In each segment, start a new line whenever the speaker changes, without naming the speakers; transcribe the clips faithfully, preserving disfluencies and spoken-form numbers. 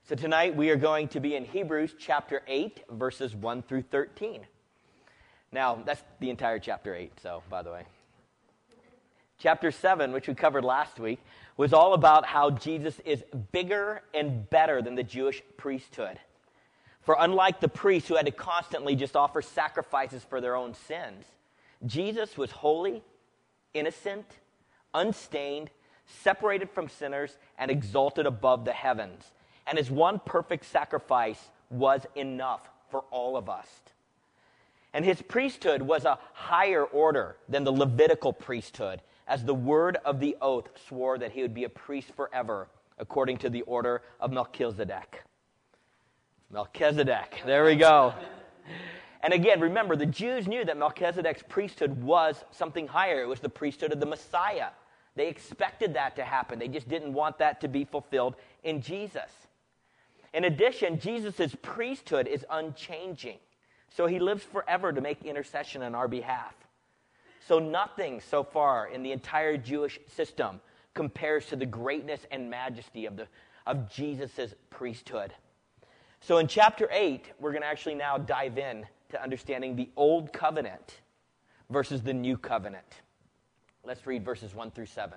So tonight we are going to be in Hebrews chapter eight, verses one through thirteen. Now, that's the entire chapter eight, so, by the way. Chapter seven, which we covered last week, was all about how Jesus is bigger and better than the Jewish priesthood. For unlike the priests who had to constantly just offer sacrifices for their own sins, Jesus was holy, innocent, unstained, separated from sinners, and exalted above the heavens. And his one perfect sacrifice was enough for all of us. And his priesthood was a higher order than the Levitical priesthood, as the word of the oath swore that he would be a priest forever, according to the order of Melchizedek. Melchizedek, there we go. And again, remember, the Jews knew that Melchizedek's priesthood was something higher. It was the priesthood of the Messiah. They expected that to happen. They just didn't want that to be fulfilled in Jesus. In addition, Jesus' priesthood is unchanging. So he lives forever to make intercession on our behalf. So nothing so far in the entire Jewish system compares to the greatness and majesty of, the, of Jesus' priesthood. So in chapter eight, we're going to actually now dive in to understanding the Old Covenant versus the New Covenant. Let's read verses one through seven.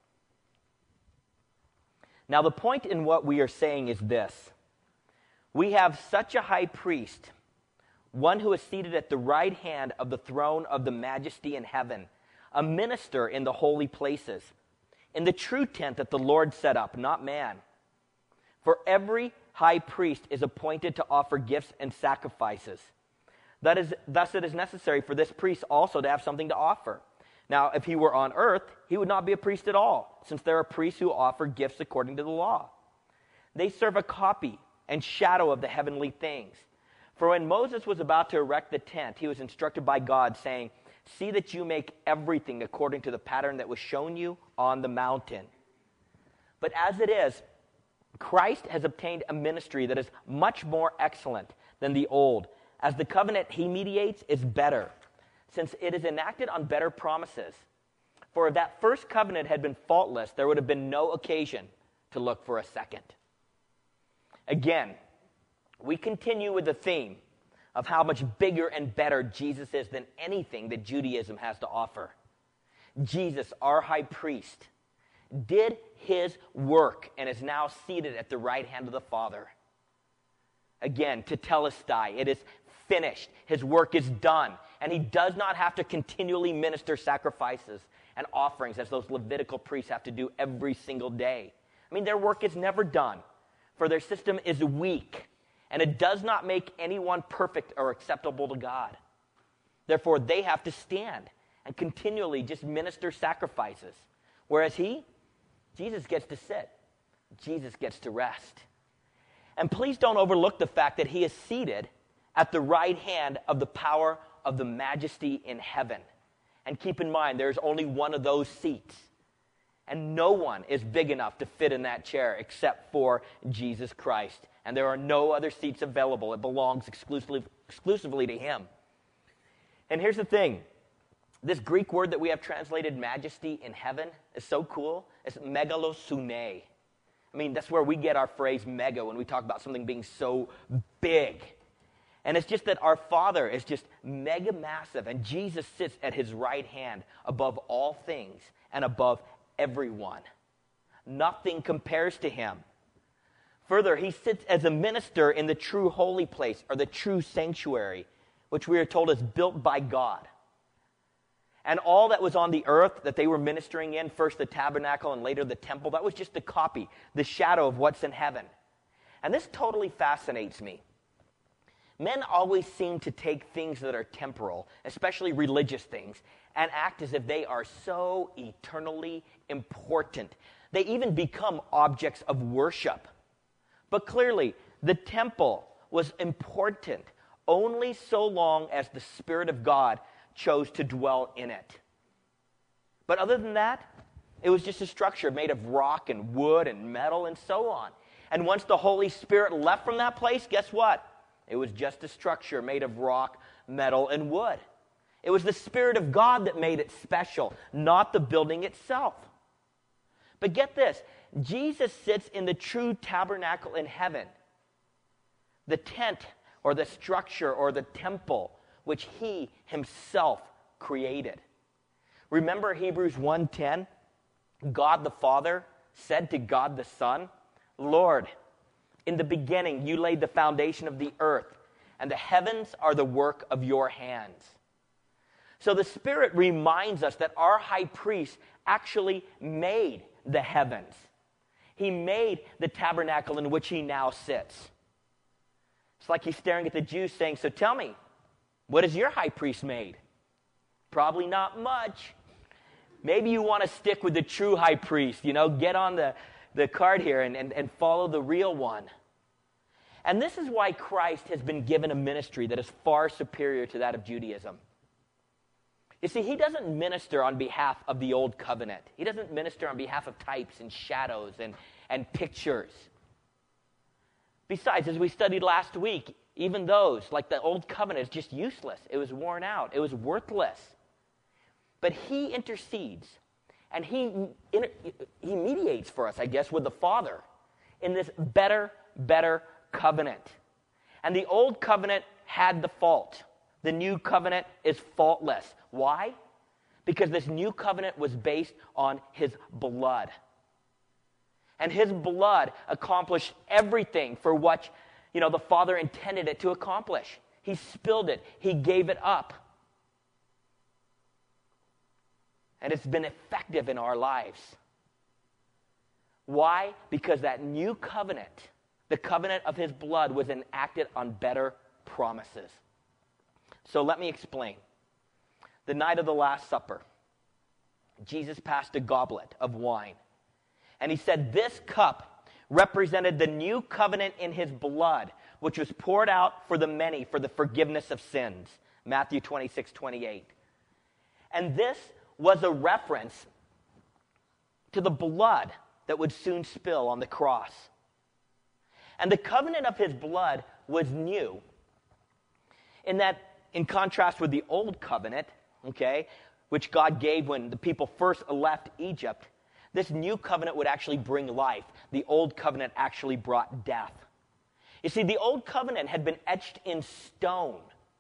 Now the point in what we are saying is this. We have such a high priest, one who is seated at the right hand of the throne of the majesty in heaven, a minister in the holy places, in the true tent that the Lord set up, not man. For every high priest is appointed to offer gifts and sacrifices. That is, thus it is necessary for this priest also to have something to offer. Now, if he were on earth, he would not be a priest at all, since there are priests who offer gifts according to the law. They serve a copy and shadow of the heavenly things. For when Moses was about to erect the tent, he was instructed by God, saying, "See that you make everything according to the pattern that was shown you on the mountain." But as it is, Christ has obtained a ministry that is much more excellent than the old, as the covenant he mediates is better, since it is enacted on better promises. For if that first covenant had been faultless, there would have been no occasion to look for a second. Again, we continue with the theme of how much bigger and better Jesus is than anything that Judaism has to offer. Jesus, our high priest, did his work and is now seated at the right hand of the Father. Again, tetelestai, it is finished. His work is done, and he does not have to continually minister sacrifices and offerings as those Levitical priests have to do every single day. I mean, their work is never done, for their system is weak, and it does not make anyone perfect or acceptable to God. Therefore, they have to stand and continually just minister sacrifices, whereas he, Jesus, gets to sit. Jesus gets to rest. And please don't overlook the fact that he is seated at the right hand of the power of the majesty in heaven. And keep in mind, there's only one of those seats. And no one is big enough to fit in that chair except for Jesus Christ. And there are no other seats available. It belongs exclusively, exclusively to him. And here's the thing. This Greek word that we have translated majesty in heaven is so cool. It's megalosune. I mean, that's where we get our phrase mega when we talk about something being so big. And it's just that our Father is just mega massive, and Jesus sits at his right hand above all things and above everyone. Nothing compares to him. Further, he sits as a minister in the true holy place, or the true sanctuary, which we are told is built by God. And all that was on the earth that they were ministering in, first the tabernacle and later the temple, that was just a copy, the shadow of what's in heaven. And this totally fascinates me. Men always seem to take things that are temporal, especially religious things, and act as if they are so eternally important. They even become objects of worship. But clearly, the temple was important only so long as the Spirit of God chose to dwell in it. But other than that, it was just a structure made of rock and wood and metal and so on. And once the Holy Spirit left from that place, guess what? It was just a structure made of rock, metal, and wood. It was the Spirit of God that made it special, not the building itself. But get this, Jesus sits in the true tabernacle in heaven, the tent or the structure or the temple which he himself created. Remember Hebrews one ten? God the Father said to God the Son, Lord, in the beginning you laid the foundation of the earth, and the heavens are the work of your hands. So the Spirit reminds us that our high priest actually made the heavens. He made the tabernacle in which he now sits. It's like he's staring at the Jews saying, so tell me, what has your high priest made? Probably not much. Maybe you want to stick with the true high priest, you know, get on the, the card here and, and, and follow the real one. And this is why Christ has been given a ministry that is far superior to that of Judaism. You see, he doesn't minister on behalf of the old covenant. He doesn't minister on behalf of types and shadows and, and pictures. Besides, as we studied last week, even those, like the old covenant, is just useless. It was worn out. It was worthless. But he intercedes, and he, he mediates for us, I guess, with the Father in this better, better covenant. And the old covenant had the fault. The new covenant is faultless. Why? Because this new covenant was based on his blood. And his blood accomplished everything for what, you know, the Father intended it to accomplish. He spilled it. He gave it up. And it's been effective in our lives. Why? Because that new covenant, the covenant of his blood, was enacted on better promises. So let me explain. The night of the Last Supper, Jesus passed a goblet of wine. And he said this cup represented the new covenant in his blood, which was poured out for the many for the forgiveness of sins. Matthew twenty-six twenty-eight. And this was a reference to the blood that would soon spill on the cross. And the covenant of his blood was new in that, in contrast with the old covenant, okay, which God gave when the people first left Egypt, this new covenant would actually bring life. The old covenant actually brought death. You see, the old covenant had been etched in stone.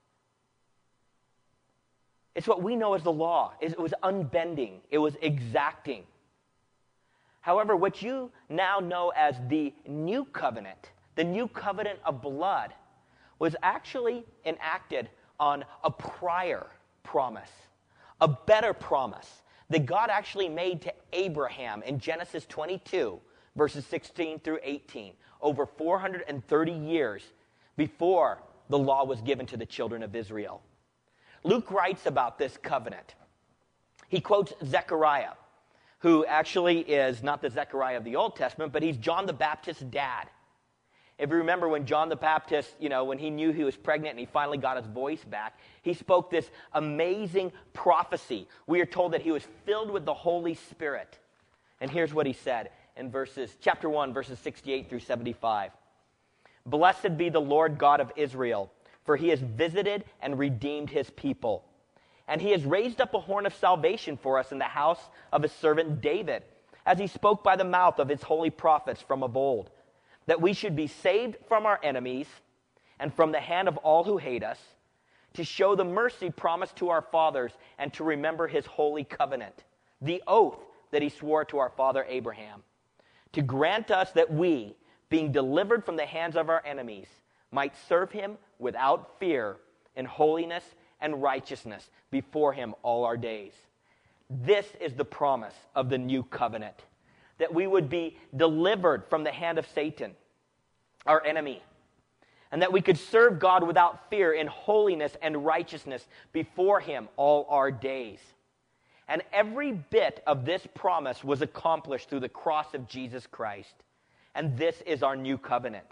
It's what we know as the law. It was unbending. It was exacting. However, what you now know as the new covenant, the new covenant of blood, was actually enacted on a prior promise, a better promise that God actually made to Abraham in Genesis twenty-two, verses sixteen through eighteen, over four hundred thirty years before the law was given to the children of Israel. Luke writes about this covenant. He quotes Zechariah, who actually is not the Zechariah of the Old Testament, but he's John the Baptist's dad. If you remember when John the Baptist, you know, when he knew he was pregnant and he finally got his voice back, he spoke this amazing prophecy. We are told that he was filled with the Holy Spirit. And here's what he said in verses, chapter one, verses sixty-eight through seventy-five. Blessed be the Lord God of Israel, for he has visited and redeemed his people. And he has raised up a horn of salvation for us in the house of his servant David, as he spoke by the mouth of his holy prophets from of old, that we should be saved from our enemies and from the hand of all who hate us, to show the mercy promised to our fathers and to remember his holy covenant, the oath that he swore to our father Abraham, to grant us that we, being delivered from the hands of our enemies, might serve him without fear in holiness and righteousness before him all our days. This is the promise of the new covenant, that we would be delivered from the hand of Satan, our enemy, and that we could serve God without fear in holiness and righteousness before him all our days. And every bit of this promise was accomplished through the cross of Jesus Christ. And this is our new covenant.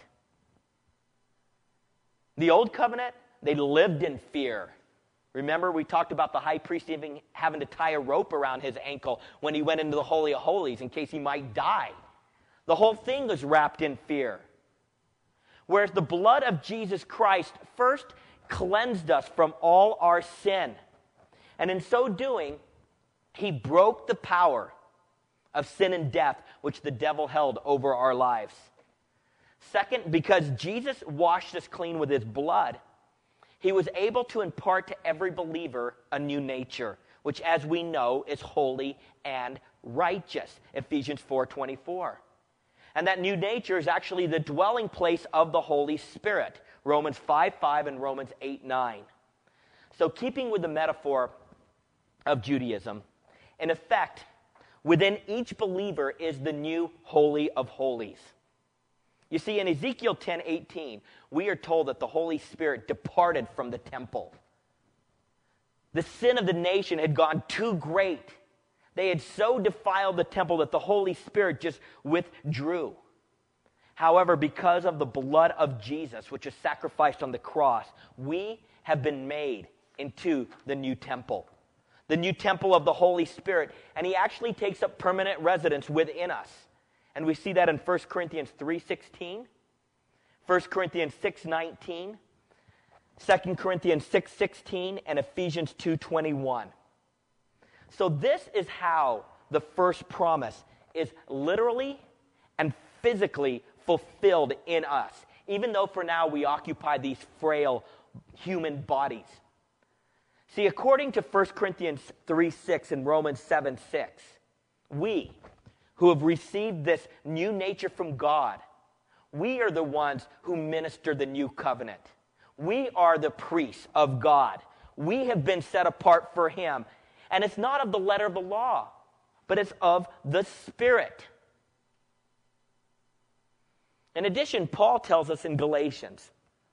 The old covenant, they lived in fear. Remember, we talked about the high priest even having to tie a rope around his ankle when he went into the Holy of Holies in case he might die. The whole thing was wrapped in fear. Whereas the blood of Jesus Christ first cleansed us from all our sin. And in so doing, he broke the power of sin and death which the devil held over our lives. Second, because Jesus washed us clean with his blood, he was able to impart to every believer a new nature, which, as we know, is holy and righteous. Ephesians four twenty-four. And that new nature is actually the dwelling place of the Holy Spirit. Romans five five and Romans eight nine. So keeping with the metaphor of Judaism, in effect, within each believer is the new Holy of Holies. You see, in Ezekiel ten eighteen, we are told that the Holy Spirit departed from the temple. The sin of the nation had gone too great. They had so defiled the temple that the Holy Spirit just withdrew. However, because of the blood of Jesus, which was sacrificed on the cross, we have been made into the new temple. The new temple of the Holy Spirit. And he actually takes up permanent residence within us. And we see that in First Corinthians three sixteen, First Corinthians six nineteen, Second Corinthians six sixteen, and Ephesians two twenty-one. So this is how the first promise is literally and physically fulfilled in us, even though for now we occupy these frail human bodies. See, according to First Corinthians three six and Romans seven six, we who have received this new nature from God, we are the ones who minister the new covenant. We are the priests of God. We have been set apart for him. And it's not of the letter of the law, but it's of the Spirit. In addition, Paul tells us in Galatians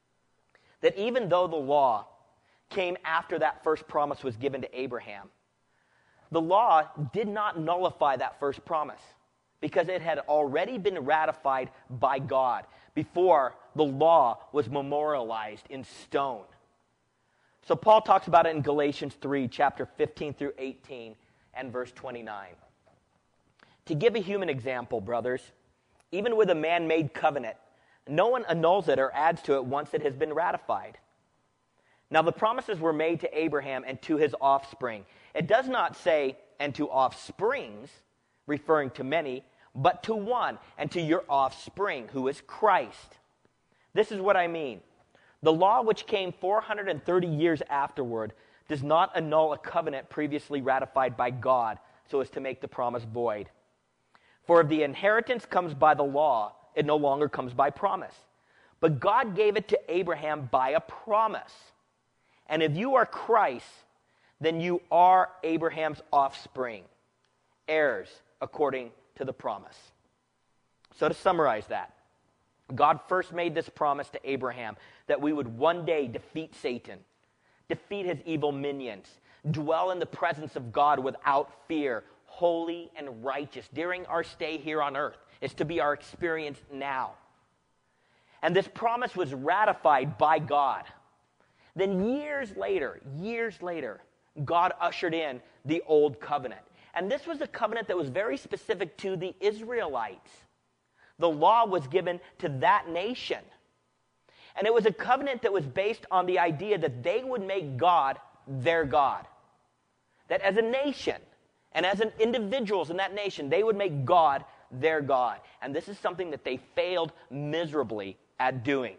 that even though the law came after that first promise was given to Abraham, the law did not nullify that first promise because it had already been ratified by God before the law was memorialized in stone. So Paul talks about it in Galatians three, chapter fifteen through eighteen, and verse twenty-nine. To give a human example, brothers, even with a man-made covenant, no one annuls it or adds to it once it has been ratified. Now the promises were made to Abraham and to his offspring. It does not say, and to offsprings, referring to many, but to one, and to your offspring, who is Christ. This is what I mean. The law, which came four hundred thirty years afterward, does not annul a covenant previously ratified by God so as to make the promise void. For if the inheritance comes by the law, it no longer comes by promise. But God gave it to Abraham by a promise. And if you are Christ, then you are Abraham's offspring, heirs according to the promise. So to summarize that, God first made this promise to Abraham that we would one day defeat Satan, defeat his evil minions, dwell in the presence of God without fear, holy and righteous during our stay here on earth. It's to be our experience now. And this promise was ratified by God. Then years later, years later, God ushered in the old covenant. And this was a covenant that was very specific to the Israelites. The law was given to that nation. And it was a covenant that was based on the idea that they would make God their God. That as a nation and as an individuals in that nation, they would make God their God. And this is something that they failed miserably at doing.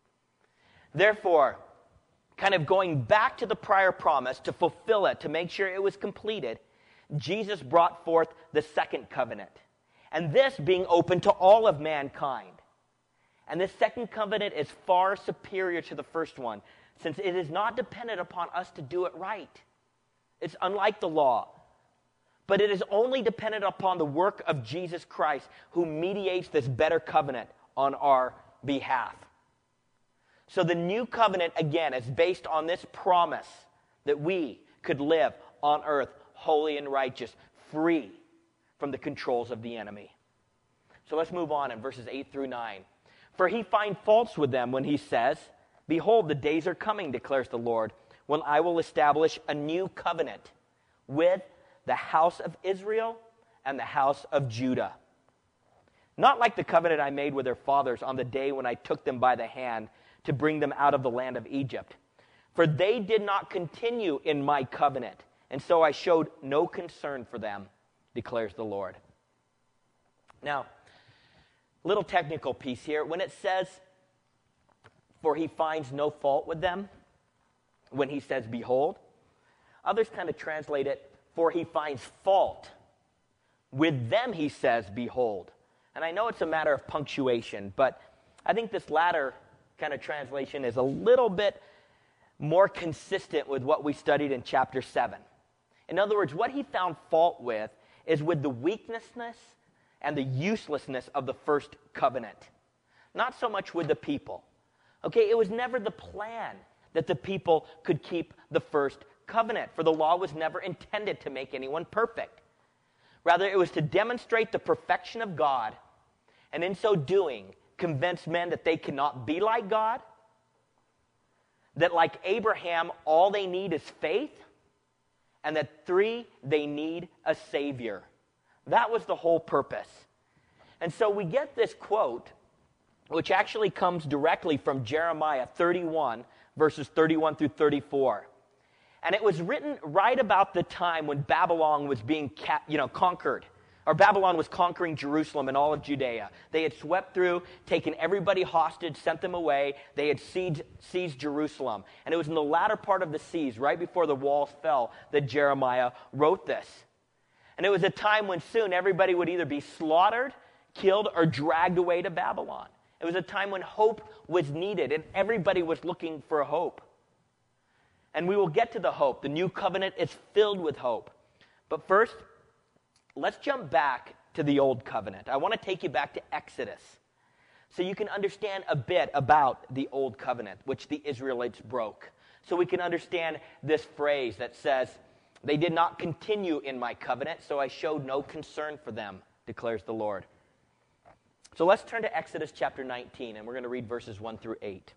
Therefore, kind of going back to the prior promise to fulfill it, to make sure it was completed, Jesus brought forth the second covenant. And this being open to all of mankind. And this second covenant is far superior to the first one, since it is not dependent upon us to do it right. It's unlike the law. But it is only dependent upon the work of Jesus Christ, who mediates this better covenant on our behalf. So the new covenant, again, is based on this promise that we could live on earth holy and righteous, free from the controls of the enemy. So let's move on in verses eight through nine. For he finds faults with them when he says, behold, the days are coming, declares the Lord, when I will establish a new covenant with the house of Israel and the house of Judah. Not like the covenant I made with their fathers on the day when I took them by the hand to bring them out of the land of Egypt. For they did not continue in my covenant, and so I showed no concern for them, declares the Lord. Now, Little technical piece here. When it says, for he finds no fault with them, when he says, behold, others kind of translate it, for he finds fault with them, he says, behold. And I know it's a matter of punctuation, but I think this latter kind of translation is a little bit more consistent with what we studied in chapter seven. In other words, what he found fault with is with the weaknessness and the uselessness of the first covenant. Not so much with the people. Okay, it was never the plan that the people could keep the first covenant, for the law was never intended to make anyone perfect. Rather, it was to demonstrate the perfection of God, and in so doing, convince men that they cannot be like God, that like Abraham, all they need is faith, and that three, they need a Savior. That was the whole purpose. And so we get this quote, which actually comes directly from Jeremiah thirty-one, verses thirty-one through thirty-four. And it was written right about the time when Babylon was being cap- you know, conquered. Or Babylon was conquering Jerusalem and all of Judea. They had swept through, taken everybody hostage, sent them away. They had seized, seized Jerusalem. And it was in the latter part of the siege, right before the walls fell, that Jeremiah wrote this. And it was a time when soon everybody would either be slaughtered, killed, or dragged away to Babylon. It was a time when hope was needed, and everybody was looking for hope. And we will get to the hope. The new covenant is filled with hope. But first, let's jump back to the old covenant. I want to take you back to Exodus so you can understand a bit about the old covenant, which the Israelites broke. So we can understand this phrase that says, they did not continue in my covenant, so I showed no concern for them, declares the Lord. So let's turn to Exodus chapter nineteen, and we're going to read verses one through eight.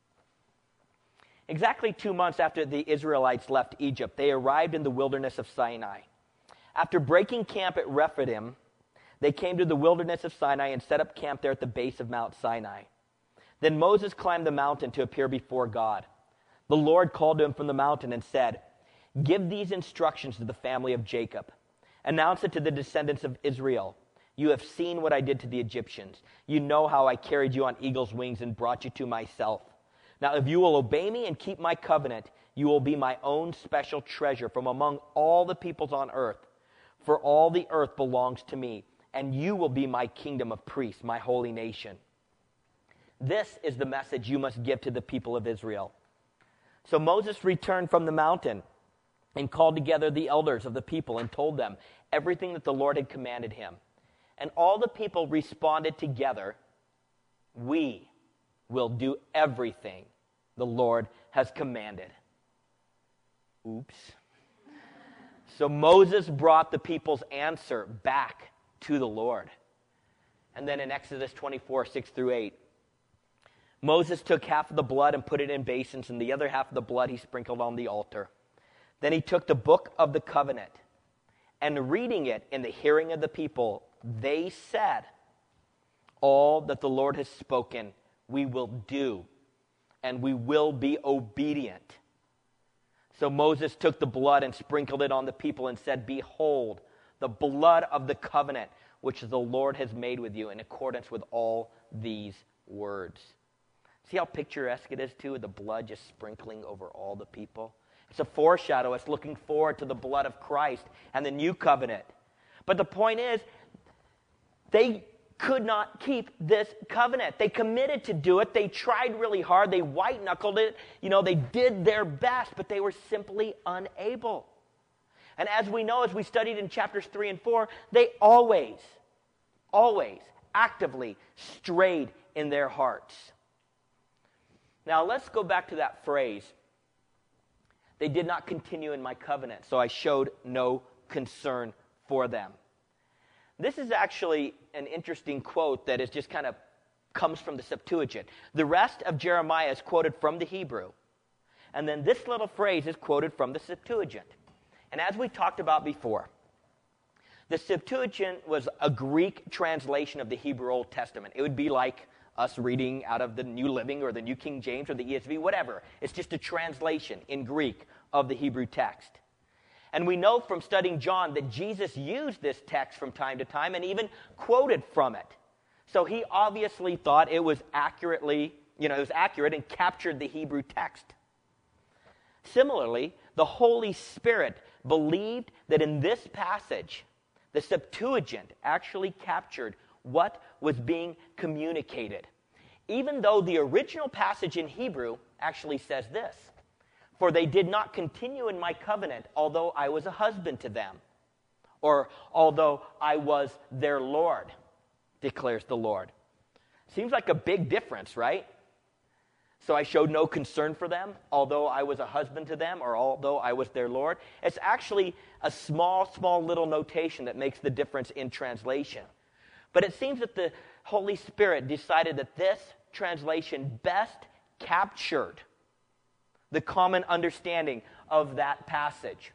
Exactly two months after the Israelites left Egypt, they arrived in the wilderness of Sinai. After breaking camp at Rephidim, they came to the wilderness of Sinai and set up camp there at the base of Mount Sinai. Then Moses climbed the mountain to appear before God. The Lord called to him from the mountain and said, give these instructions to the family of Jacob. Announce it to the descendants of Israel. You have seen what I did to the Egyptians. You know how I carried you on eagle's wings and brought you to myself. Now, if you will obey me and keep my covenant, you will be my own special treasure from among all the peoples on earth. For all the earth belongs to me, and you will be my kingdom of priests, my holy nation. This is the message you must give to the people of Israel. So Moses returned from the mountain and called together the elders of the people and told them everything that the Lord had commanded him. And all the people responded together, we will do everything the Lord has commanded. Oops. So Moses brought the people's answer back to the Lord. And then in Exodus twenty-four, six through eight, Moses took half of the blood and put it in basins, and the other half of the blood he sprinkled on the altar. Then he took the book of the covenant, and reading it in the hearing of the people, they said, all that the Lord has spoken, we will do, and we will be obedient. So Moses took the blood and sprinkled it on the people and said, behold, the blood of the covenant, which the Lord has made with you in accordance with all these words. See how picturesque it is, too, with the blood just sprinkling over all the people? It's a foreshadow. It's looking forward to the blood of Christ and the new covenant. But the point is, they could not keep this covenant. They committed to do it. They tried really hard. They white-knuckled it. You know, they did their best, but they were simply unable. And as we know, as we studied in chapters three and four, they always, always actively strayed in their hearts. Now, let's go back to that phrase. They did not continue in my covenant, so I showed no concern for them. This is actually an interesting quote that is just kind of comes from the Septuagint. The rest of Jeremiah is quoted from the Hebrew. And then this little phrase is quoted from the Septuagint. And as we talked about before, the Septuagint was a Greek translation of the Hebrew Old Testament. It would be like us reading out of the New Living or the New King James or the E S V, whatever. It's just a translation in Greek of the Hebrew text. And we know from studying John that Jesus used this text from time to time and even quoted from it. So he obviously thought it was accurately, you know, it was accurate and captured the Hebrew text. Similarly, the Holy Spirit believed that in this passage, the Septuagint actually captured what was being communicated, even though the original passage in Hebrew actually says this: "For they did not continue in my covenant, although I was a husband to them," or "although I was their Lord, declares the Lord." Seems like a big difference, right? So I showed no concern for them, although I was a husband to them, or although I was their Lord. It's actually a small, small little notation that makes the difference in translation. But it seems that the Holy Spirit decided that this translation best captured the common understanding of that passage.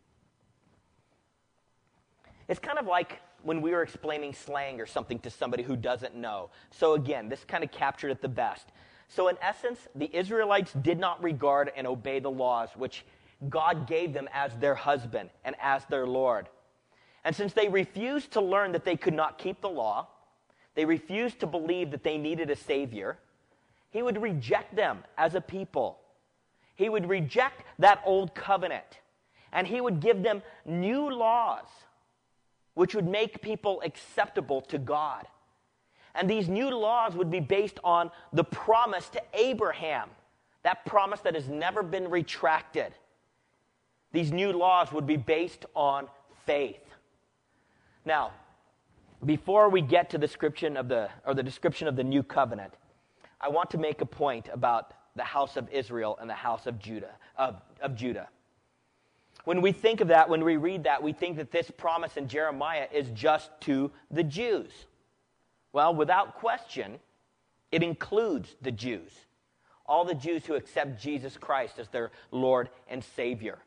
It's kind of like when we were explaining slang or something to somebody who doesn't know. So again, this kind of captured it the best. So in essence, the Israelites did not regard and obey the laws which God gave them as their husband and as their Lord. And since they refused to learn that they could not keep the law, they refused to believe that they needed a Savior, he would reject them as a people. He would reject that old covenant, and he would give them new laws which would make people acceptable to God. And these new laws would be based on the promise to Abraham, that promise that has never been retracted. These new laws would be based on faith. Now, before we get to the description of the or the description of the new covenant, I want to make a point about the house of Israel and the house of Judah, of, of Judah. When we think of that, when we read that, we think that this promise in Jeremiah is just to the Jews. Well, without question, it includes the Jews, all the Jews who accept Jesus Christ as their Lord and Savior.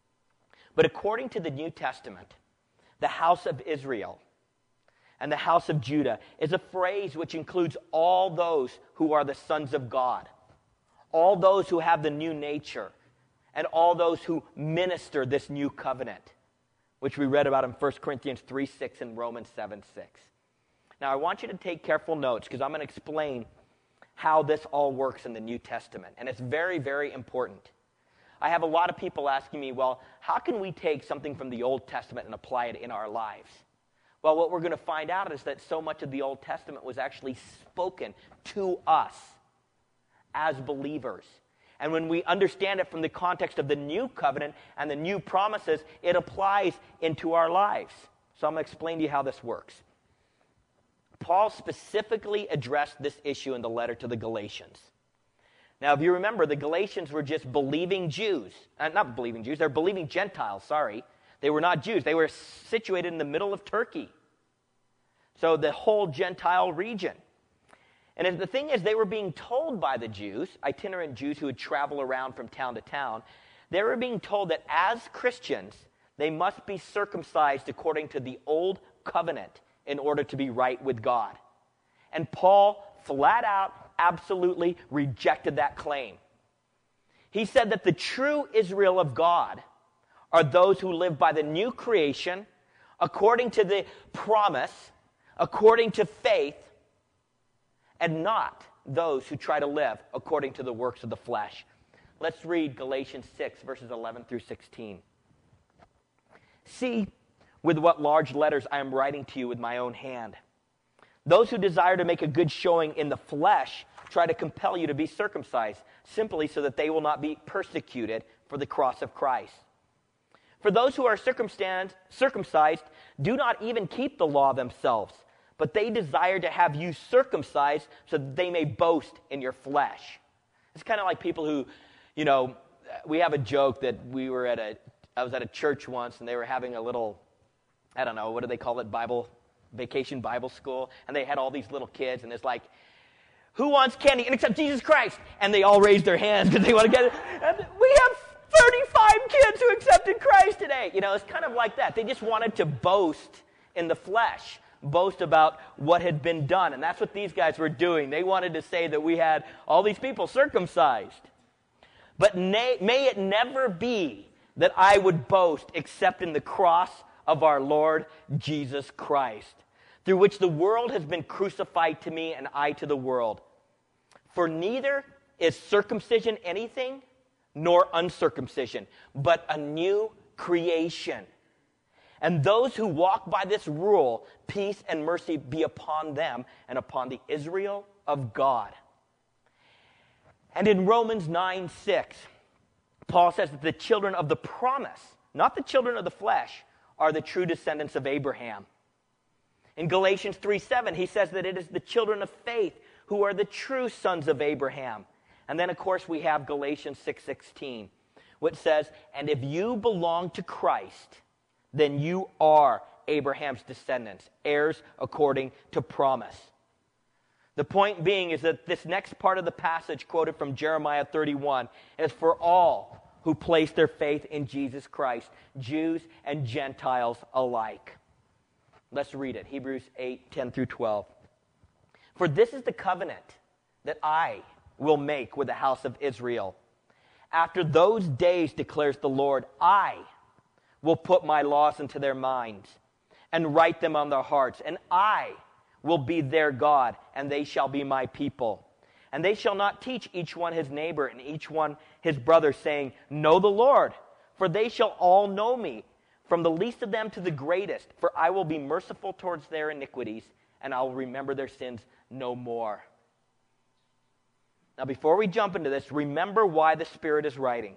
But according to the New Testament, the house of Israel and the house of Judah is a phrase which includes all those who are the sons of God, all those who have the new nature, and all those who minister this new covenant, which we read about in First Corinthians three six and Romans seven six. Now, I want you to take careful notes because I'm going to explain how this all works in the New Testament, and it's very, very important. I have a lot of people asking me, well, how can we take something from the Old Testament and apply it in our lives? Well, what we're going to find out is that so much of the Old Testament was actually spoken to us as believers. And when we understand it from the context of the new covenant and the new promises, it applies into our lives. So I'm going to explain to you how this works. Paul specifically addressed this issue in the letter to the Galatians. Now, if you remember, the Galatians were just believing Jews. Uh, not believing Jews, they're believing Gentiles, sorry. They were not Jews. They were situated in the middle of Turkey. So the whole Gentile region. And the thing is, they were being told by the Jews, itinerant Jews who would travel around from town to town, they were being told that as Christians, they must be circumcised according to the old covenant in order to be right with God. And Paul flat out, absolutely rejected that claim. He said that the true Israel of God are those who live by the new creation, according to the promise, according to faith, and not those who try to live according to the works of the flesh. Let's read Galatians six, verses eleven through sixteen. See with what large letters I am writing to you with my own hand. Those who desire to make a good showing in the flesh try to compel you to be circumcised, simply so that they will not be persecuted for the cross of Christ. For those who are circumcised do not even keep the law themselves, but they desire to have you circumcised so that they may boast in your flesh. It's kind of like people who, you know, we have a joke that we were at a, I was at a church once and they were having a little, I don't know, what do they call it, Bible, vacation Bible school, and they had all these little kids, and it's like, who wants candy and except Jesus Christ? And they all raised their hands because they want to get it. And we have thirty-five kids who accepted Christ today. You know, it's kind of like that. They just wanted to boast in the flesh, boast about what had been done. And that's what these guys were doing. They wanted to say that we had all these people circumcised. But may, may it never be that I would boast except in the cross of our Lord Jesus Christ, through which the world has been crucified to me and I to the world. For neither is circumcision anything, nor uncircumcision, but a new creation. And those who walk by this rule, peace and mercy be upon them and upon the Israel of God. And in Romans nine six, Paul says that the children of the promise, not the children of the flesh, are the true descendants of Abraham. In Galatians three seven, he says that it is the children of faith who are the true sons of Abraham. And then, of course, we have Galatians six sixteen, which says, and if you belong to Christ, then you are Abraham's descendants, heirs according to promise. The point being is that this next part of the passage quoted from Jeremiah thirty-one is for all who place their faith in Jesus Christ, Jews and Gentiles alike. Let's read it, Hebrews eight ten through twelve. For this is the covenant that I will make with the house of Israel. After those days, declares the Lord, I will put my laws into their minds and write them on their hearts, and I will be their God, and they shall be my people. And they shall not teach each one his neighbor and each one his brother, saying, know the Lord, for they shall all know me, from the least of them to the greatest, for I will be merciful towards their iniquities, and I will remember their sins no more. Now, before we jump into this, remember why the Spirit is writing.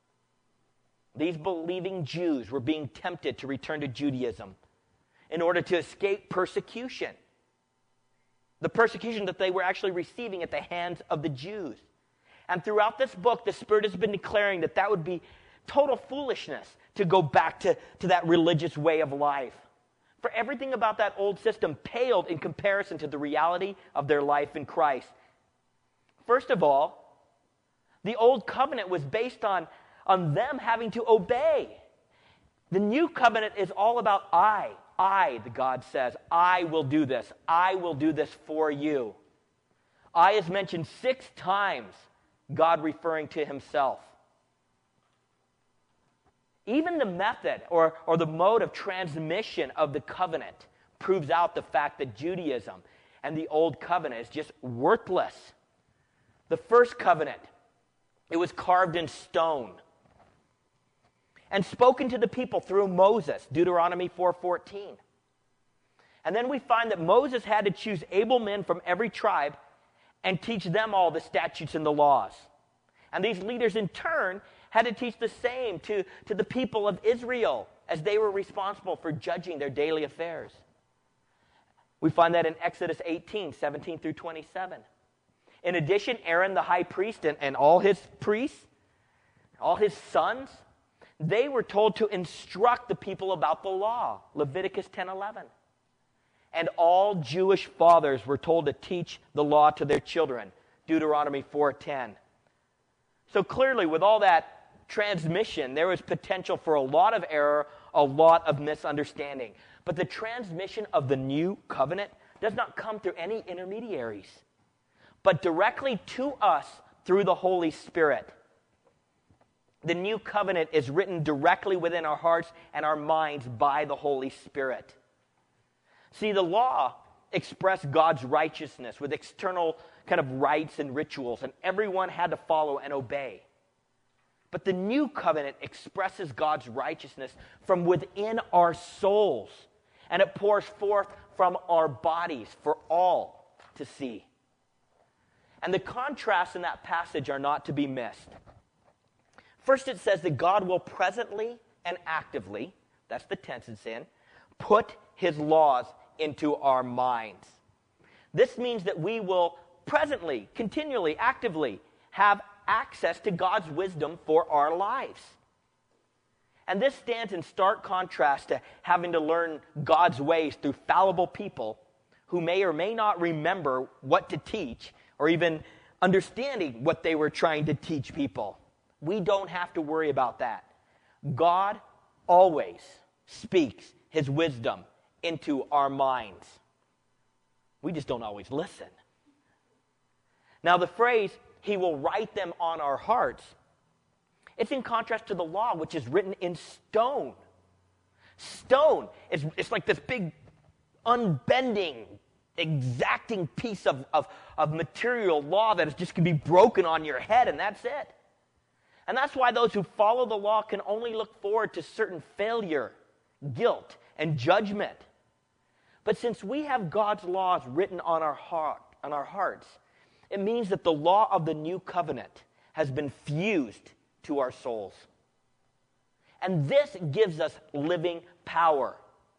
These believing Jews were being tempted to return to Judaism in order to escape persecution. The persecution that they were actually receiving at the hands of the Jews. And throughout this book, the Spirit has been declaring that that would be total foolishness to go back to, to that religious way of life. For everything about that old system paled in comparison to the reality of their life in Christ. First of all, the old covenant was based on, on them having to obey. The new covenant is all about I. I, the God says, I will do this. I will do this for you. I is mentioned six times, God referring to himself. Even the method or, or the mode of transmission of the covenant proves out the fact that Judaism and the old covenant is just worthless. The first covenant, it was carved in stone and spoken to the people through Moses, Deuteronomy four fourteen. And then we find that Moses had to choose able men from every tribe and teach them all the statutes and the laws. And these leaders in turn had to teach the same to, to the people of Israel as they were responsible for judging their daily affairs. We find that in Exodus eighteen, seventeen through twenty-seven. In addition, Aaron the high priest and, and all his priests, all his sons, they were told to instruct the people about the law, Leviticus ten eleven. And all Jewish fathers were told to teach the law to their children, Deuteronomy four ten. So clearly, with all that transmission, there was potential for a lot of error, a lot of misunderstanding. But the transmission of the new covenant does not come through any intermediaries, but directly to us through the Holy Spirit. The new covenant is written directly within our hearts and our minds by the Holy Spirit. See, the law expressed God's righteousness with external kind of rites and rituals, and everyone had to follow and obey. But the new covenant expresses God's righteousness from within our souls, and it pours forth from our bodies for all to see. And the contrasts in that passage are not to be missed. First, it says that God will presently and actively, that's the tense it's in, put his laws into our minds. This means that we will presently, continually, actively have access to God's wisdom for our lives. And this stands in stark contrast to having to learn God's ways through fallible people who may or may not remember what to teach or even understanding what they were trying to teach people. We don't have to worry about that. God always speaks his wisdom into our minds. We just don't always listen. Now, the phrase, he will write them on our hearts, it's in contrast to the law, which is written in stone. Stone is it's like this big unbending, exacting piece of, of, of material law that is just going to be broken on your head, and that's it. And that's why those who follow the law can only look forward to certain failure, guilt, and judgment. But since we have God's laws written on our heart, on our hearts, it means that the law of the new covenant has been fused to our souls. And this gives us living power.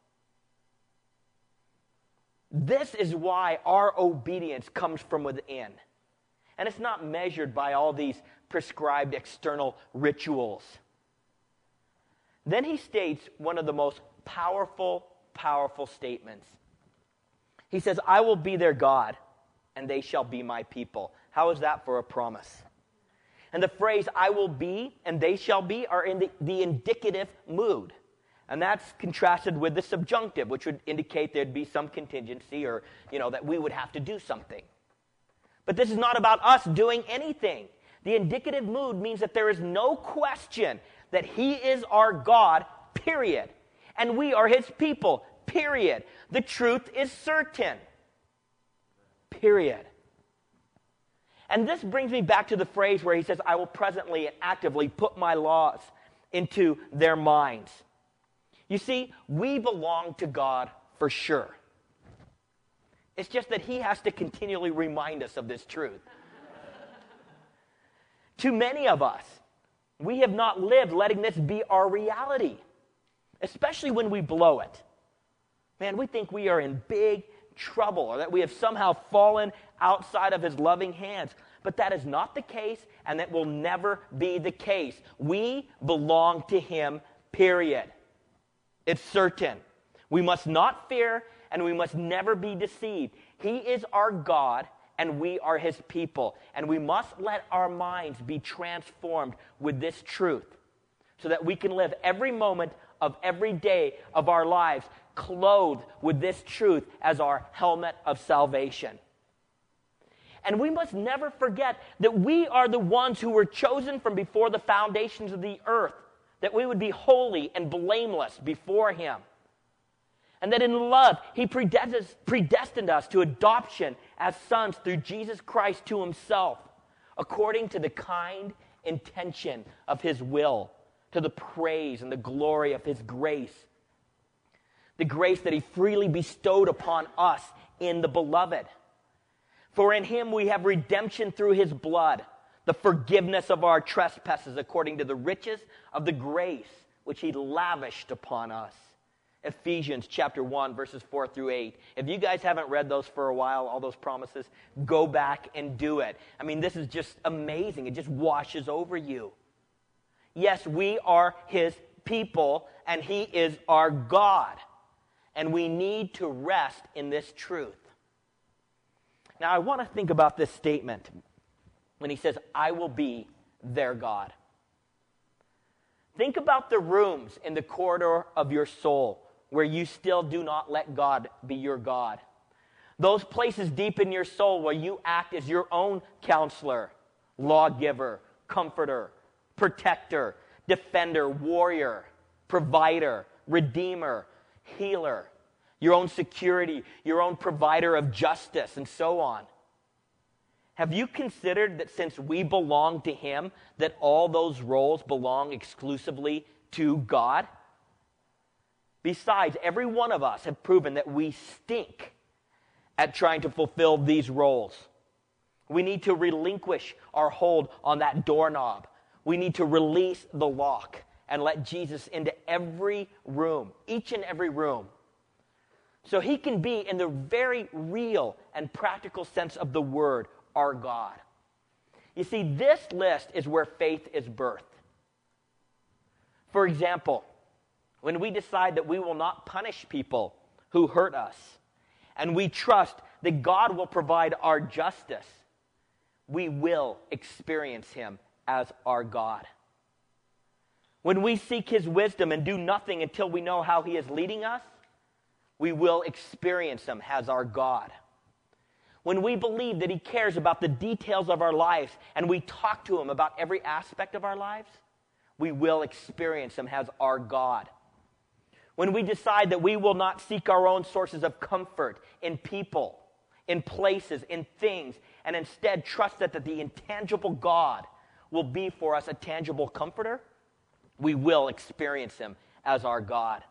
This is why our obedience comes from within. And it's not measured by all these prescribed external rituals. Then he states one of the most powerful, powerful statements. He says, I will be their God, and they shall be my people. How is that for a promise? And the phrase, I will be and they shall be, are in the, the indicative mood. And that's contrasted with the subjunctive, which would indicate there'd be some contingency or, you know, that we would have to do something. But this is not about us doing anything. The indicative mood means that there is no question that he is our God, period. And we are his people, period. The truth is certain, period. And this brings me back to the phrase where he says, I will presently and actively put my laws into their minds. You see, we belong to God for sure. It's just that he has to continually remind us of this truth. To many of us, we have not lived letting this be our reality, especially when we blow it. Man, we think we are in big trouble or that we have somehow fallen outside of his loving hands. But that is not the case, and that will never be the case. We belong to him, period. It's certain. We must not fear, and we must never be deceived. He is our God, and we are his people. And we must let our minds be transformed with this truth so that we can live every moment of every day of our lives clothed with this truth as our helmet of salvation. And we must never forget that we are the ones who were chosen from before the foundations of the earth, that we would be holy and blameless before him. And that in love, he predestined us to adoption as sons through Jesus Christ to himself, according to the kind intention of his will, to the praise and the glory of his grace. The grace that he freely bestowed upon us in the beloved. For in him we have redemption through his blood, the forgiveness of our trespasses according to the riches of the grace which he lavished upon us. Ephesians chapter one, verses four through eight. If you guys haven't read those for a while, all those promises, go back and do it. I mean, this is just amazing. It just washes over you. Yes, we are his people, and he is our God. And we need to rest in this truth. Now, I want to think about this statement when he says, I will be their God. Think about the rooms in the corridor of your soul where you still do not let God be your God. Those places deep in your soul where you act as your own counselor, lawgiver, comforter, protector, defender, warrior, provider, redeemer, healer, your own security, your own provider of justice, and so on. Have you considered that since we belong to him, that all those roles belong exclusively to God? Besides, every one of us have proven that we stink at trying to fulfill these roles. We need to relinquish our hold on that doorknob. We need to release the lock and let Jesus into every room, each and every room, so he can be, in the very real and practical sense of the word, our God. You see, this list is where faith is birthed. For example, when we decide that we will not punish people who hurt us, and we trust that God will provide our justice, we will experience him as our God. When we seek his wisdom and do nothing until we know how he is leading us, we will experience him as our God. When we believe that he cares about the details of our lives and we talk to him about every aspect of our lives, we will experience him as our God. When we decide that we will not seek our own sources of comfort in people, in places, in things, and instead trust that, that the intangible God will be for us a tangible comforter, we will experience him as our God.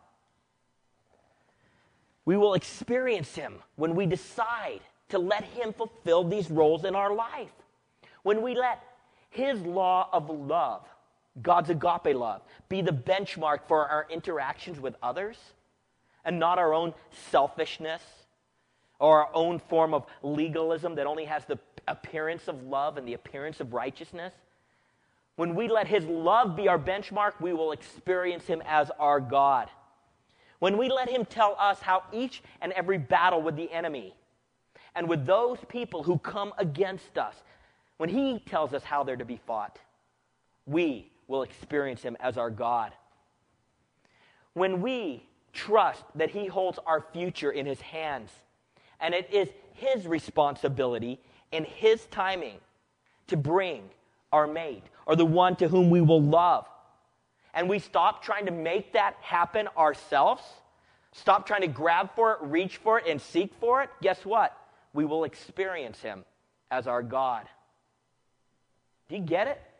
We will experience him when we decide to let him fulfill these roles in our life. When we let his law of love, God's agape love, be the benchmark for our interactions with others, and not our own selfishness or our own form of legalism that only has the appearance of love and the appearance of righteousness. When we let his love be our benchmark, we will experience him as our God. When we let him tell us how each and every battle with the enemy and with those people who come against us, when he tells us how they're to be fought, we will experience him as our God. When we trust that he holds our future in his hands, and it is his responsibility in his timing to bring our mate or the one to whom we will love, and we stop trying to make that happen ourselves, stop trying to grab for it, reach for it, and seek for it, guess what? We will experience him as our God. Do you get it?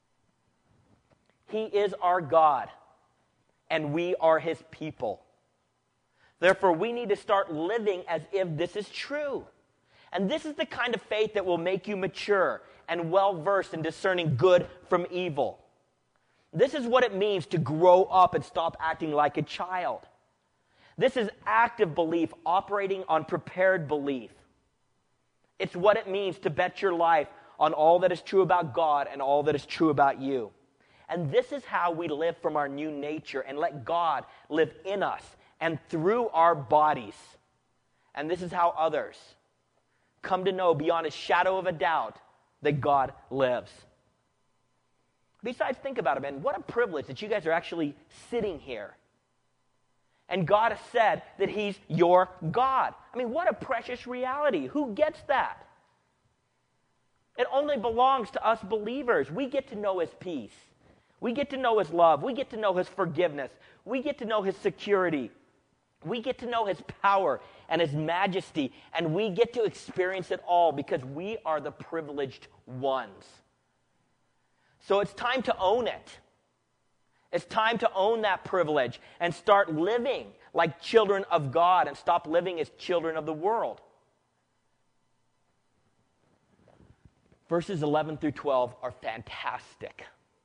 He is our God, and we are his people. Therefore, we need to start living as if this is true. And this is the kind of faith that will make you mature and well-versed in discerning good from evil. This is what it means to grow up and stop acting like a child. This is active belief operating on prepared belief. It's what it means to bet your life on all that is true about God and all that is true about you. And this is how we live from our new nature and let God live in us and through our bodies. And this is how others come to know beyond a shadow of a doubt that God lives. Besides, think about it, man. What a privilege that you guys are actually sitting here. And God has said that he's your God. I mean, what a precious reality. Who gets that? It only belongs to us believers. We get to know his peace. We get to know his love. We get to know his forgiveness. We get to know his security. We get to know his power and his majesty. And we get to experience it all because we are the privileged ones. So it's time to own it. It's time to own that privilege and start living like children of God and stop living as children of the world. Verses eleven through twelve are fantastic.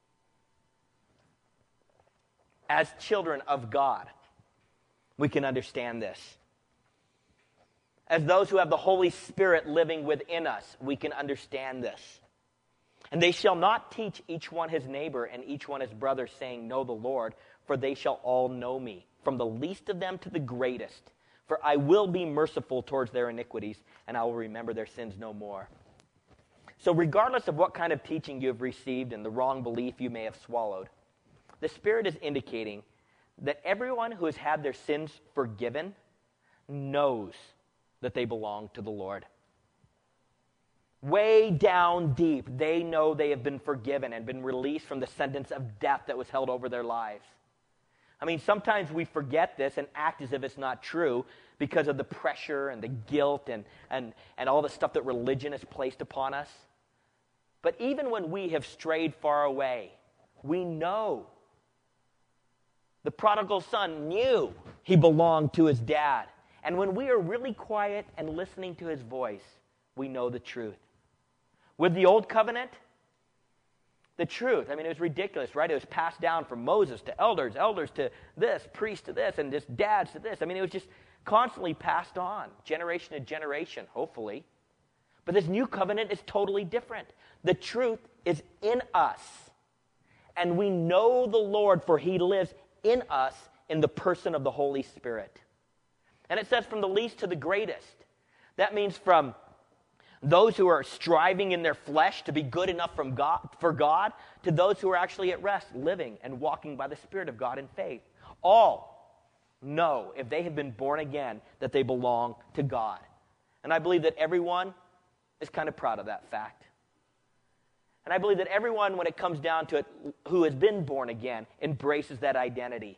As children of God, we can understand this. As those who have the Holy Spirit living within us, we can understand this. And they shall not teach each one his neighbor and each one his brother, saying, Know the Lord, for they shall all know me, from the least of them to the greatest. For I will be merciful towards their iniquities, and I will remember their sins no more. So regardless of what kind of teaching you have received and the wrong belief you may have swallowed, the Spirit is indicating that everyone who has had their sins forgiven knows that they belong to the Lord. Way down deep, they know they have been forgiven and been released from the sentence of death that was held over their lives. I mean, sometimes we forget this and act as if it's not true because of the pressure and the guilt and, and, and all the stuff that religion has placed upon us. But even when we have strayed far away, we know. The prodigal son knew he belonged to his dad. And when we are really quiet and listening to his voice, we know the truth. With the old covenant, the truth, I mean, it was ridiculous, right? It was passed down from Moses to elders, elders to this, priests to this, and just dads to this. I mean, it was just constantly passed on, generation to generation, hopefully. But this new covenant is totally different. The truth is in us. And we know the Lord, for he lives in us in the person of the Holy Spirit. And it says from the least to the greatest. That means from those who are striving in their flesh to be good enough from God, for God, to those who are actually at rest, living and walking by the Spirit of God in faith. All know, if they have been born again, that they belong to God. And I believe that everyone is kind of proud of that fact. And I believe that everyone, when it comes down to it, who has been born again, embraces that identity.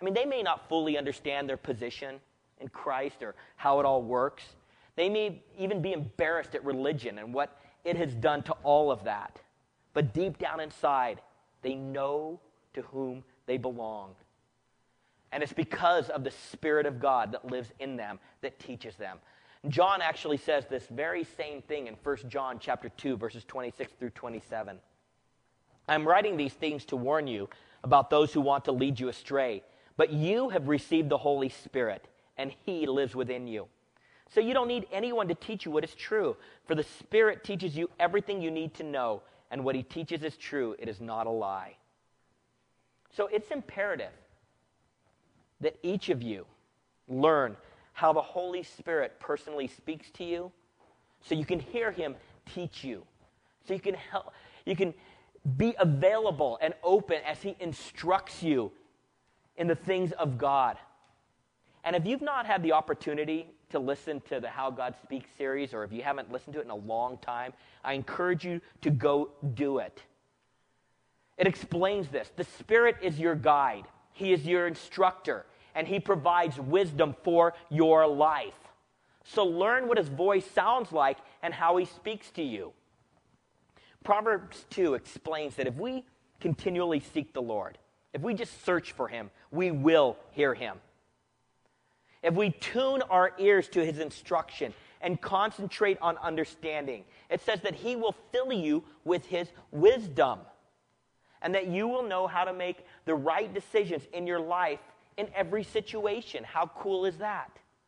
I mean, they may not fully understand their position in Christ or how it all works. They may even be embarrassed at religion and what it has done to all of that. But deep down inside, they know to whom they belong. And it's because of the Spirit of God that lives in them that teaches them. John actually says this very same thing in First John chapter two, verses twenty-six through twenty-seven. I'm writing these things to warn you about those who want to lead you astray. But you have received the Holy Spirit, and He lives within you. So you don't need anyone to teach you what is true, for the Spirit teaches you everything you need to know, and what He teaches is true. It is not a lie. So it's imperative that each of you learn how the Holy Spirit personally speaks to you, so you can hear Him teach you, so you can help, you can be available and open as He instructs you in the things of God. And if you've not had the opportunity to listen to the How God Speaks series, or if you haven't listened to it in a long time, I encourage you to go do it. It explains this. The Spirit is your guide. He is your instructor, and He provides wisdom for your life. So learn what His voice sounds like and how He speaks to you. Proverbs two explains that if we continually seek the Lord, if we just search for Him, we will hear Him. If we tune our ears to His instruction and concentrate on understanding, it says that He will fill you with His wisdom, and that you will know how to make the right decisions in your life in every situation. How cool is that?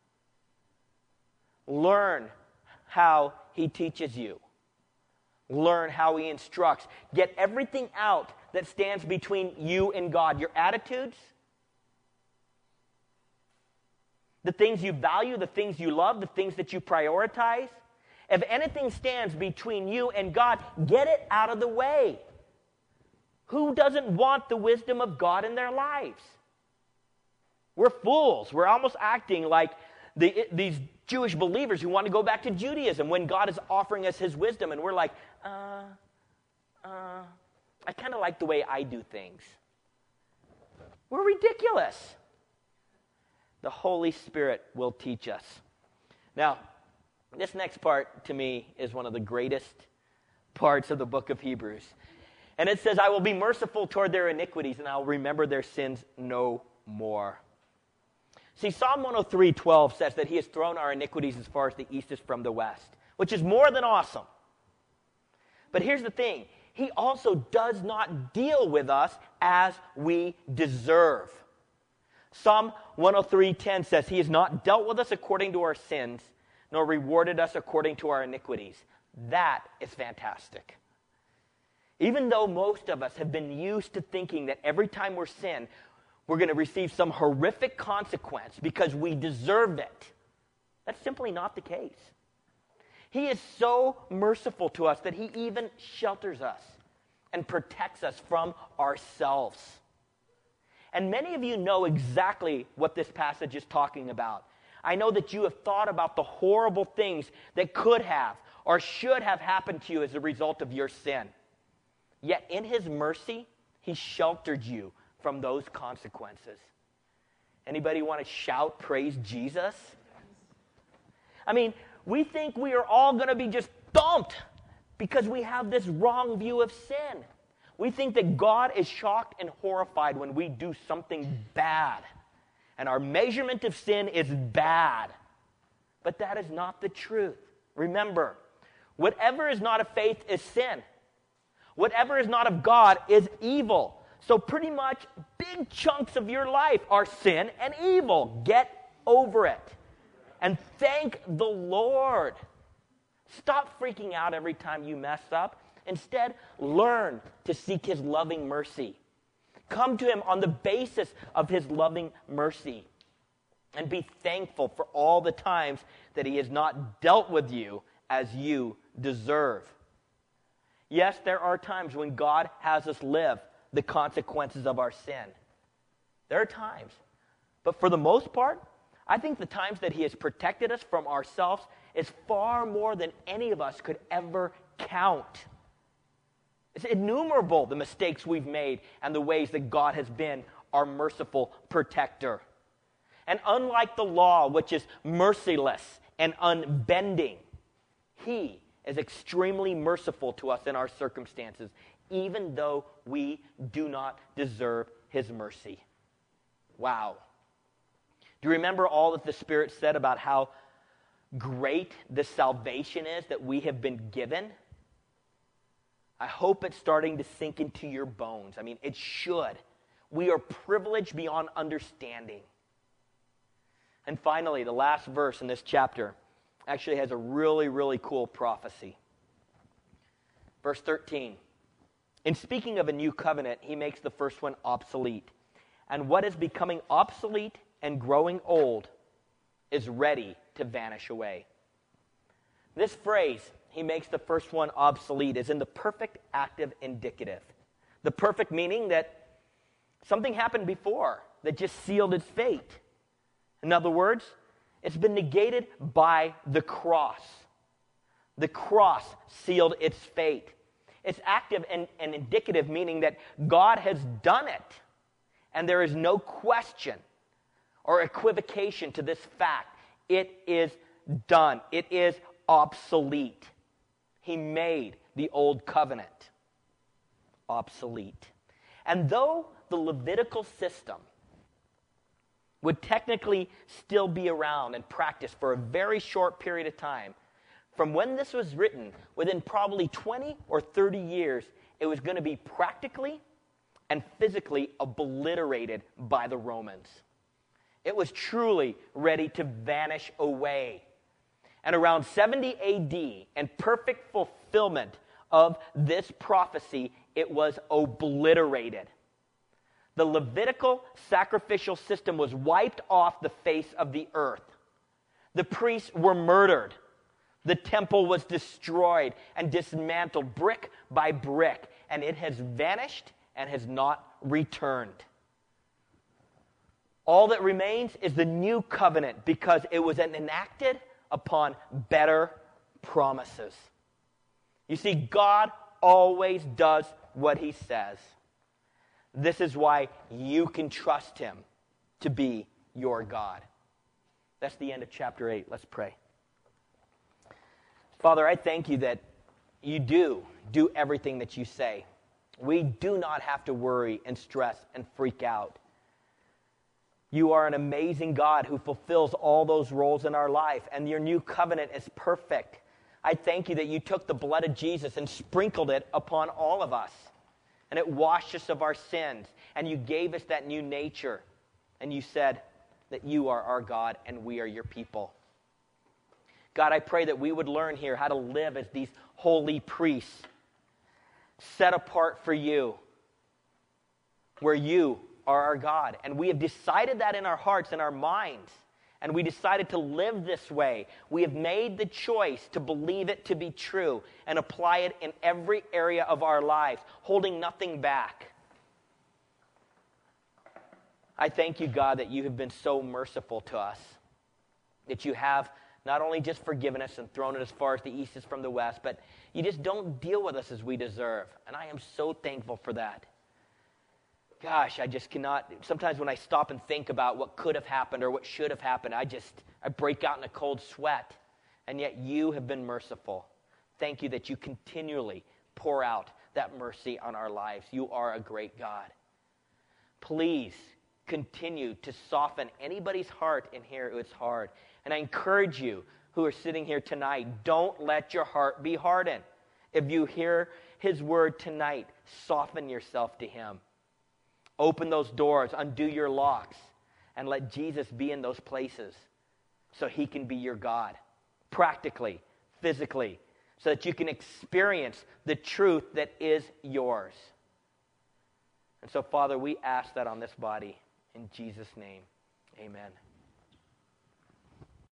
Learn how He teaches you. Learn how He instructs. Get everything out that stands between you and God. Your attitudes, the things you value, the things you love, the things that you prioritize. If anything stands between you and God, get it out of the way. Who doesn't want the wisdom of God in their lives? We're fools. We're almost acting like the, these Jewish believers who want to go back to Judaism when God is offering us His wisdom, and we're like, uh, uh, I kind of like the way I do things. We're ridiculous. The Holy Spirit will teach us. Now, this next part to me is one of the greatest parts of the book of Hebrews. And it says, I will be merciful toward their iniquities, and I will remember their sins no more. See, Psalm one oh three twelve says that He has thrown our iniquities as far as the east is from the west, which is more than awesome. But here's the thing. He also does not deal with us as we deserve. Psalm one oh three ten says, He has not dealt with us according to our sins, nor rewarded us according to our iniquities. That is fantastic. Even though most of us have been used to thinking that every time we're sin, we're going to receive some horrific consequence because we deserve it, that's simply not the case. He is so merciful to us that He even shelters us and protects us from ourselves. And many of you know exactly what this passage is talking about. I know that you have thought about the horrible things that could have or should have happened to you as a result of your sin. Yet in His mercy, He sheltered you from those consequences. Anybody want to shout, praise Jesus? I mean, we think we are all going to be just dumped because we have this wrong view of sin. We think that God is shocked and horrified when we do something bad. And our measurement of sin is bad. But that is not the truth. Remember, whatever is not of faith is sin. Whatever is not of God is evil. So pretty much big chunks of your life are sin and evil. Get over it. And thank the Lord. Stop freaking out every time you mess up. Instead, learn to seek His loving mercy. Come to Him on the basis of His loving mercy. And be thankful for all the times that He has not dealt with you as you deserve. Yes, there are times when God has us live the consequences of our sin. There are times. But for the most part, I think the times that He has protected us from ourselves is far more than any of us could ever count. It's innumerable, the mistakes we've made and the ways that God has been our merciful protector. And unlike the law, which is merciless and unbending, he is extremely merciful to us in our circumstances, even though we do not deserve his mercy. Wow. Do you remember all that the Spirit said about how great the salvation is that we have been given? I hope it's starting to sink into your bones. I mean, it should. We are privileged beyond understanding. And finally, the last verse in this chapter actually has a really, really cool prophecy. Verse thirteen. In speaking of a new covenant, he makes the first one obsolete. And what is becoming obsolete and growing old is ready to vanish away. This phrase, he makes the first one obsolete, is in the perfect active indicative. The perfect meaning that something happened before that just sealed its fate. In other words, it's been negated by the cross. The cross sealed its fate. It's active and, and indicative, meaning that God has done it. And there is no question or equivocation to this fact. It is done. It is obsolete. He made the old covenant obsolete. And though the Levitical system would technically still be around and practiced for a very short period of time, from when this was written, within probably twenty or thirty years, it was going to be practically and physically obliterated by the Romans. It was truly ready to vanish away. And around seventy A D, in perfect fulfillment of this prophecy, it was obliterated. The Levitical sacrificial system was wiped off the face of the earth. The priests were murdered. The temple was destroyed and dismantled brick by brick, and it has vanished and has not returned. All that remains is the new covenant because it was enacted upon better promises. You see, God always does what he says. This is why you can trust him to be your God. That's the end of chapter eight. Let's pray. Father, I thank you that you do do everything that you say. We do not have to worry and stress and freak out. You are an amazing God who fulfills all those roles in our life, and your new covenant is perfect. I thank you that you took the blood of Jesus and sprinkled it upon all of us, and it washed us of our sins, and you gave us that new nature, and you said that you are our God and we are your people. God, I pray that we would learn here how to live as these holy priests, set apart for you, where you are our God. And we have decided that in our hearts and our minds, and we decided to live this way. We have made the choice to believe it to be true and apply it in every area of our lives, holding nothing back. I thank you, God, that you have been so merciful to us, that you have not only just forgiven us and thrown it as far as the east is from the west, but you just don't deal with us as we deserve. And I am so thankful for that. Gosh, I just cannot, sometimes when I stop and think about what could have happened or what should have happened, I just, I break out in a cold sweat. And yet you have been merciful. Thank you that you continually pour out that mercy on our lives. You are a great God. Please continue to soften anybody's heart in here who it's hard. And I encourage you who are sitting here tonight, don't let your heart be hardened. If you hear his word tonight, soften yourself to him. Open those doors, undo your locks, and let Jesus be in those places so he can be your God, practically, physically, so that you can experience the truth that is yours. And so, Father, we ask that on this body. In Jesus' name, amen.